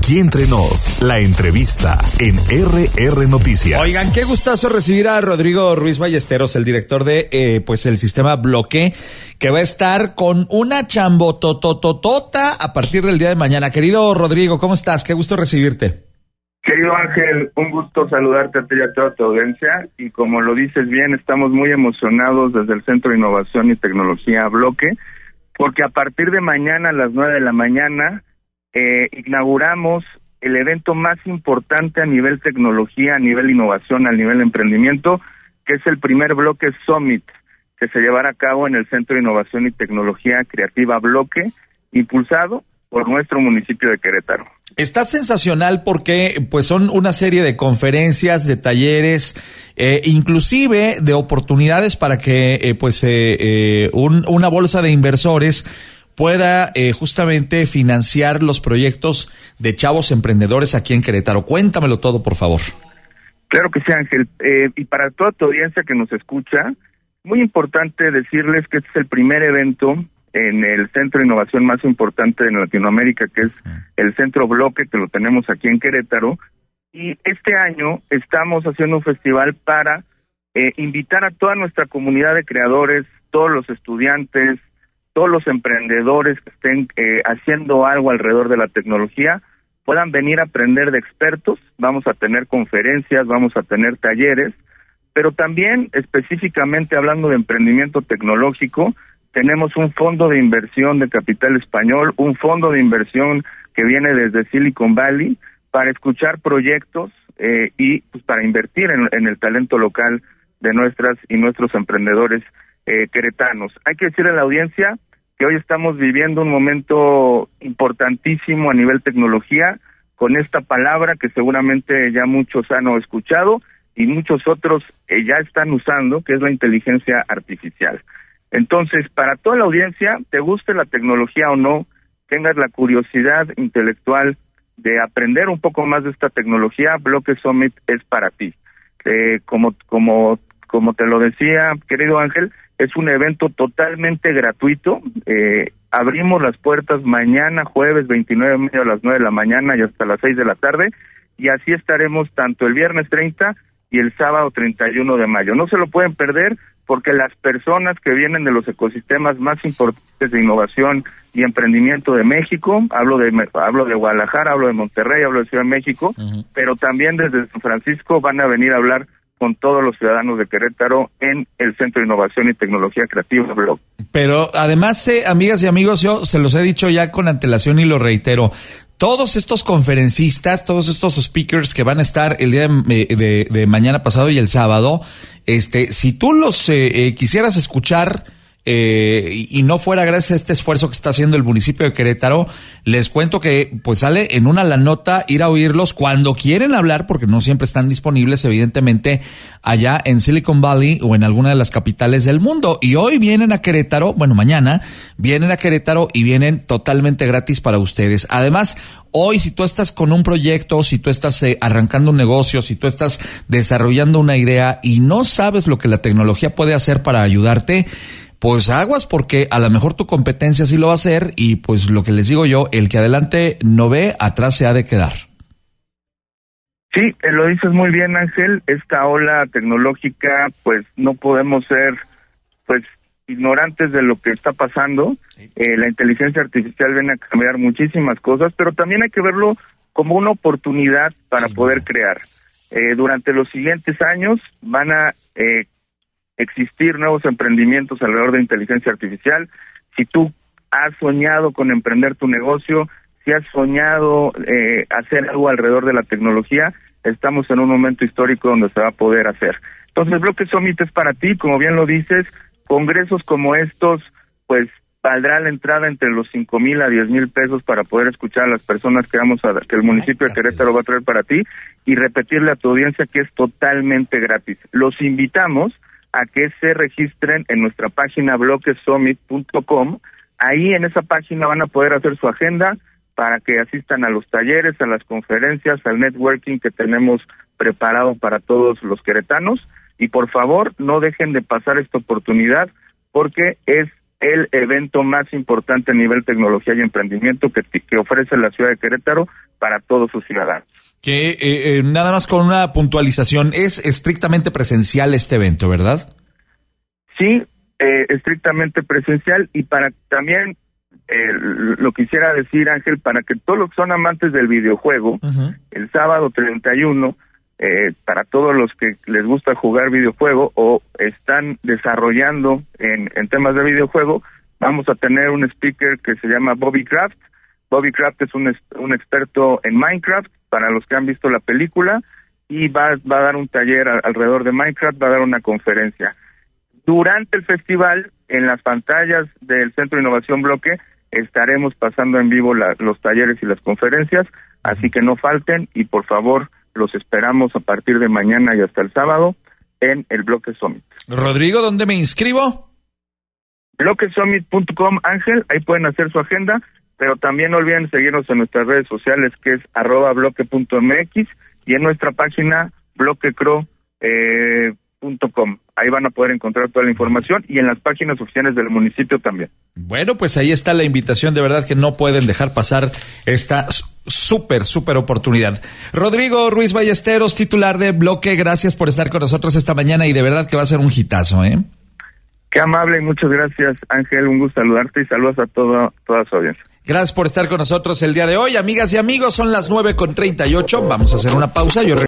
Aquí entre nos, la entrevista en RR Noticias. Oigan, qué gustazo recibir a Rodrigo Ruiz Ballesteros, el director de pues el sistema Bloque, que va a estar con una chambotototota a partir del día de mañana. Querido Rodrigo, ¿cómo estás? Qué gusto recibirte. Querido Ángel, un gusto saludarte a ti y a toda tu audiencia, y como lo dices bien, estamos muy emocionados desde el Centro de Innovación y Tecnología Bloque, porque a partir de mañana a las 9 de la mañana inauguramos el evento más importante a nivel tecnología, a nivel innovación, a nivel emprendimiento, que es el primer Bloque Summit, que se llevará a cabo en el Centro de Innovación y Tecnología Creativa Bloque, impulsado por nuestro municipio de Querétaro. Está sensacional porque pues son una serie de conferencias, de talleres, inclusive de oportunidades para que una bolsa de inversores pueda justamente financiar los proyectos de chavos emprendedores aquí en Querétaro. Cuéntamelo todo, por favor. Claro que sí, Ángel. Y para toda tu audiencia que nos escucha, muy importante decirles que este es el primer evento en el centro de innovación más importante de Latinoamérica, que es el Centro Bloque, que lo tenemos aquí en Querétaro. Y este año estamos haciendo un festival para invitar a toda nuestra comunidad de creadores, todos los estudiantes, todos los emprendedores que estén haciendo algo alrededor de la tecnología, puedan venir a aprender de expertos. Vamos a tener conferencias, vamos a tener talleres, pero también específicamente hablando de emprendimiento tecnológico, tenemos un fondo de inversión de capital español, un fondo de inversión que viene desde Silicon Valley para escuchar proyectos y pues, para invertir en el talento local de nuestras y nuestros emprendedores queretanos. Hay que decirle a la audiencia que hoy estamos viviendo un momento importantísimo a nivel tecnología, con esta palabra que seguramente ya muchos han escuchado y muchos otros ya están usando, que es la inteligencia artificial. Entonces, para toda la audiencia, te guste la tecnología o no, tengas la curiosidad intelectual de aprender un poco más de esta tecnología, Bloque Summit es para ti. Como te lo decía, querido Ángel, es un evento totalmente gratuito. Abrimos las puertas mañana, jueves 29 de mayo a las 9 de la mañana y hasta las 6 de la tarde, y así estaremos tanto el viernes 30 y el sábado 31 de mayo. No se lo pueden perder, porque las personas que vienen de los ecosistemas más importantes de innovación y emprendimiento de México, hablo de Guadalajara, hablo de Monterrey, hablo de Ciudad de México, pero también desde San Francisco van a venir a hablar con todos los ciudadanos de Querétaro en el Centro de Innovación y Tecnología Creativa Bloque. Pero además, amigas y amigos, yo se los he dicho ya con antelación y lo reitero, todos estos conferencistas, todos estos speakers que van a estar el día de mañana pasado y el sábado, si tú los quisieras escuchar y no fuera gracias a este esfuerzo que está haciendo el municipio de Querétaro, les cuento que pues sale en una la nota ir a oírlos cuando quieren hablar, porque no siempre están disponibles, evidentemente, allá en Silicon Valley o en alguna de las capitales del mundo. Y hoy vienen a Querétaro, mañana vienen a Querétaro y vienen totalmente gratis para ustedes. Además, hoy si tú estás con un proyecto, si tú estás arrancando un negocio, si tú estás desarrollando una idea y no sabes lo que la tecnología puede hacer para ayudarte, pues aguas, porque a lo mejor tu competencia sí lo va a hacer, y pues lo que les digo yo, el que adelante no ve, atrás se ha de quedar. Sí, lo dices muy bien, Ángel. Esta ola tecnológica, pues no podemos ser pues ignorantes de lo que está pasando. Sí. La inteligencia artificial viene a cambiar muchísimas cosas, pero también hay que verlo como una oportunidad para poder crear. Durante los siguientes años van a existir nuevos emprendimientos alrededor de inteligencia artificial. Si tú has soñado con emprender tu negocio, si has soñado hacer algo alrededor de la tecnología, estamos en un momento histórico donde se va a poder hacer. Entonces, Bloque Summit es para ti, como bien lo dices. Congresos como estos, pues valdrá la entrada entre los 5,000 a 10,000 pesos para poder escuchar a las personas que que el municipio de Querétaro va a traer para ti, y repetirle a tu audiencia que es totalmente gratis. Los invitamos a que se registren en nuestra página bloquesummit.com. Ahí en esa página van a poder hacer su agenda para que asistan a los talleres, a las conferencias, al networking que tenemos preparado para todos los queretanos. Y por favor, no dejen de pasar esta oportunidad, porque es el evento más importante a nivel tecnología y emprendimiento que ofrece la ciudad de Querétaro para todos sus ciudadanos. Que nada más con una puntualización, es estrictamente presencial este evento, ¿verdad? Sí, estrictamente presencial, y para también lo quisiera decir, Ángel, para que todos los que son amantes del videojuego, el sábado 31, para todos los que les gusta jugar videojuego o están desarrollando en temas de videojuego, vamos a tener un speaker que se llama Bobby Kraft. Bobby Kraft es un experto en Minecraft, para los que han visto la película, y va a dar un taller alrededor de Minecraft, va a dar una conferencia. Durante el festival, en las pantallas del Centro de Innovación Bloque, estaremos pasando en vivo los talleres y las conferencias, así que no falten, y por favor, los esperamos a partir de mañana y hasta el sábado en el Bloque Summit. Rodrigo, ¿dónde me inscribo? Bloquesummit.com, Ángel, ahí pueden hacer su agenda, pero también no olviden seguirnos en nuestras redes sociales, que es @bloque.mx, y en nuestra página bloquecro.com. Ahí van a poder encontrar toda la información, y en las páginas oficiales del municipio también. Bueno, pues ahí está la invitación, de verdad que no pueden dejar pasar esta súper oportunidad. Rodrigo Ruiz Ballesteros, titular de Bloque, gracias por estar con nosotros esta mañana, y de verdad que va a ser un hitazo, ¿eh? Qué amable, y muchas gracias, Ángel, un gusto saludarte, y saludos a toda su audiencia. Gracias por estar con nosotros el día de hoy, amigas y amigos, son las 9:38, vamos a hacer una pausa.